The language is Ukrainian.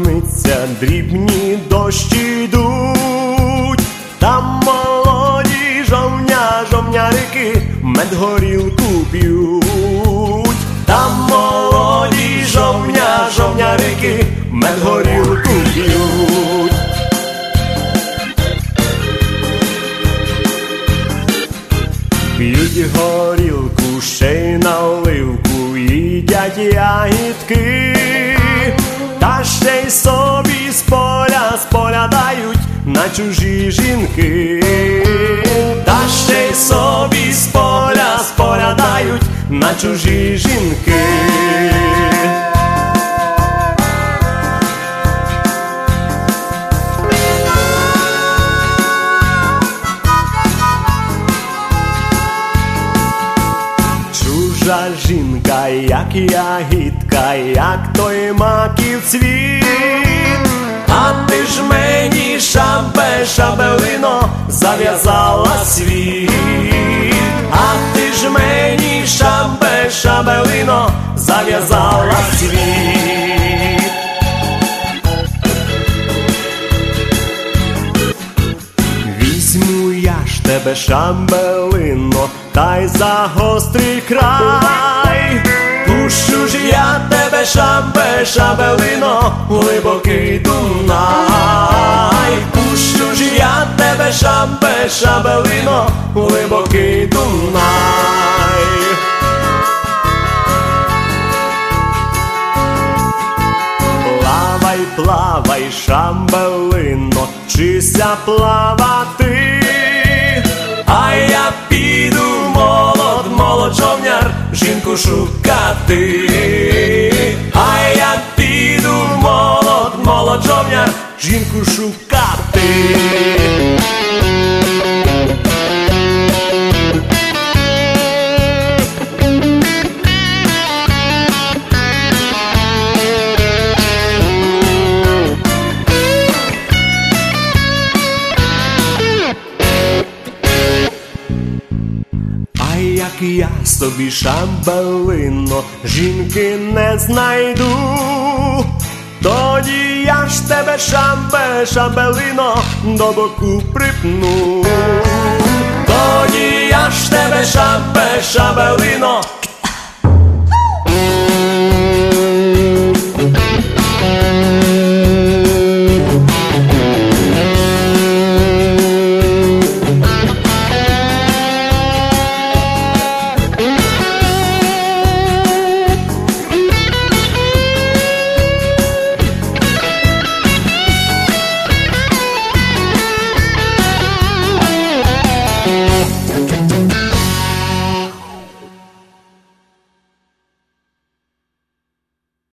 пшениця, дрібні дощі йдуть, там молоді жовнярики мед горілку п'ють, там молоді жовнярики мед горілку п'ють. П'ють горілку, ще й наливку, їдять ягідки, та ще й собі з поля дають на чужі жінки, та ще й собі з поля дають на чужі жінки. Чужа жінка, як ягідка, як той маків цвіт, а ти ж мені шабелино зав'язала світ, а ти ж мені шабелино зав'язала світ. Візьму я ж тебе, шабелино, та й за гострий край, пущу ж я тебе, шабелино, у глибокий Дунай, пущу ж я тебе, шабелино, у глибокий Дунай. Плавай, плавай, шабелино, вчися плавати, а я піду, молод жовняр, жінку шукати, а я піду, молод жовняр, жінку шукати. Як я собі, шабелино, жінки не знайду, тоді я ж тебе, шабелино, до боку припну, тоді я ж тебе, шабелино,